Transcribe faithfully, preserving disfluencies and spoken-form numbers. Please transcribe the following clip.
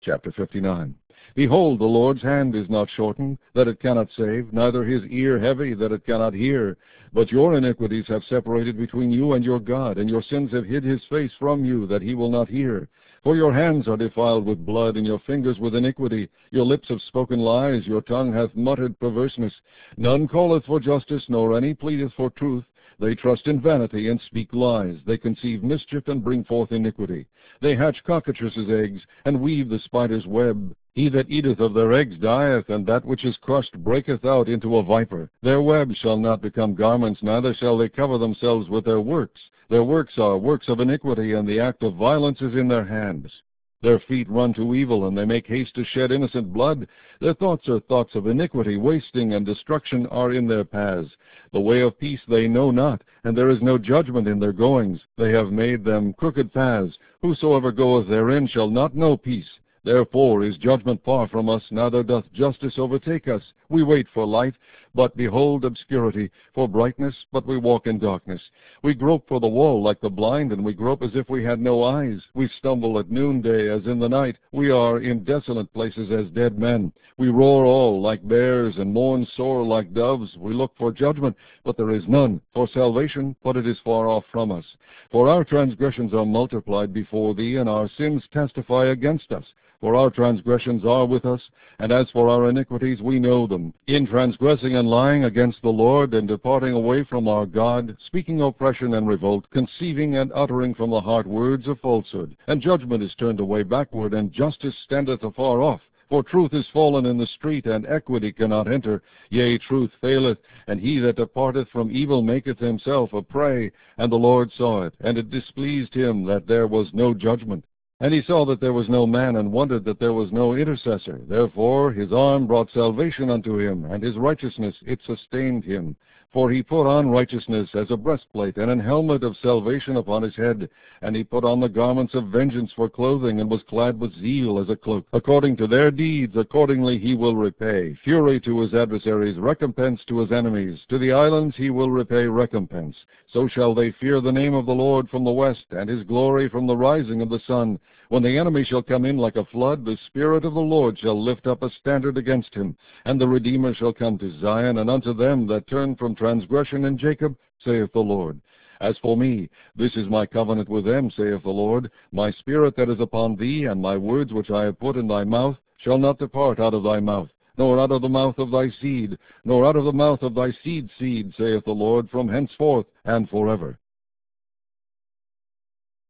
Chapter fifty-nine. Behold, the Lord's hand is not shortened, that it cannot save, neither his ear heavy, that it cannot hear. But your iniquities have separated between you and your God, and your sins have hid his face from you, that he will not hear. For your hands are defiled with blood, and your fingers with iniquity. Your lips have spoken lies, your tongue hath muttered perverseness. None calleth for justice, nor any pleadeth for truth. They trust in vanity, and speak lies. They conceive mischief, and bring forth iniquity. They hatch cockatrices' eggs, and weave the spider's web. He that eateth of their eggs dieth, and that which is crushed breaketh out into a viper. Their webs shall not become garments, neither shall they cover themselves with their works. Their works are works of iniquity, and the act of violence is in their hands. Their feet run to evil, and they make haste to shed innocent blood. Their thoughts are thoughts of iniquity, wasting and destruction are in their paths. The way of peace they know not, and there is no judgment in their goings. They have made them crooked paths. Whosoever goeth therein shall not know peace. Therefore is judgment far from us, neither doth justice overtake us. We wait for light, but behold obscurity, for brightness, but we walk in darkness. We grope for the wall like the blind, and we grope as if we had no eyes. We stumble at noonday as in the night. We are in desolate places as dead men. We roar all like bears, and mourn sore like doves. We look for judgment, but there is none, for salvation, but it is far off from us. For our transgressions are multiplied before thee, and our sins testify against us. For our transgressions are with us, and as for our iniquities we know them. In transgressing and lying against the Lord, and departing away from our God, speaking oppression and revolt, conceiving and uttering from the heart words of falsehood. And judgment is turned away backward, and justice standeth afar off. For truth is fallen in the street, and equity cannot enter. Yea, truth faileth, and he that departeth from evil maketh himself a prey. And the Lord saw it, and it displeased him that there was no judgment. And he saw that there was no man, and wondered that there was no intercessor. Therefore his arm brought salvation unto him, and his righteousness it sustained him. For he put on righteousness as a breastplate, and an helmet of salvation upon his head. And he put on the garments of vengeance for clothing, and was clad with zeal as a cloak. According to their deeds, accordingly he will repay. Fury to his adversaries, recompense to his enemies. To the islands he will repay recompense. So shall they fear the name of the Lord from the west, and his glory from the rising of the sun. When the enemy shall come in like a flood, the Spirit of the Lord shall lift up a standard against him. And the Redeemer shall come to Zion, and unto them that turn from transgression in Jacob, saith the Lord. As for me, this is my covenant with them, saith the Lord. My spirit that is upon thee, and my words which I have put in thy mouth, shall not depart out of thy mouth, nor out of the mouth of thy seed, nor out of the mouth of thy seed's seed, saith the Lord, from henceforth and forever.